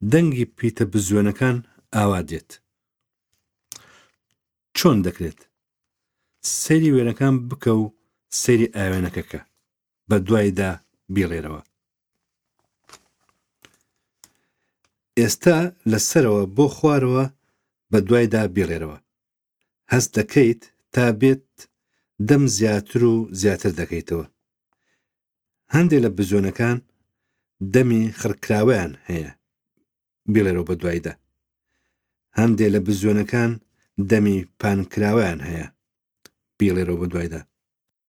دەنگی پیتە بزوێنەکان ئاوا دێت. چۆن دەکرێت؟ سەیری وێنەکان بکە و سەیری ئاوێنەکەکە، بە دوایدا بیڵێرەوە. ئێستا لەسەرەوە بۆ خوارەوە بە دوایدا بیڵێرەوە. هەست دەکەیت تا بێت دەم زیاتر و زیاتر دەکەیتەوە. هەندێک لە بزوێنەکان دەمی خڕکراوەیان هەیە، بیڵێرەوە بە دوایدا. هەندێک لە بزوێنەکان دەمی پانکراوەیان هەیە، بیڵێرەوە بە دوایدا.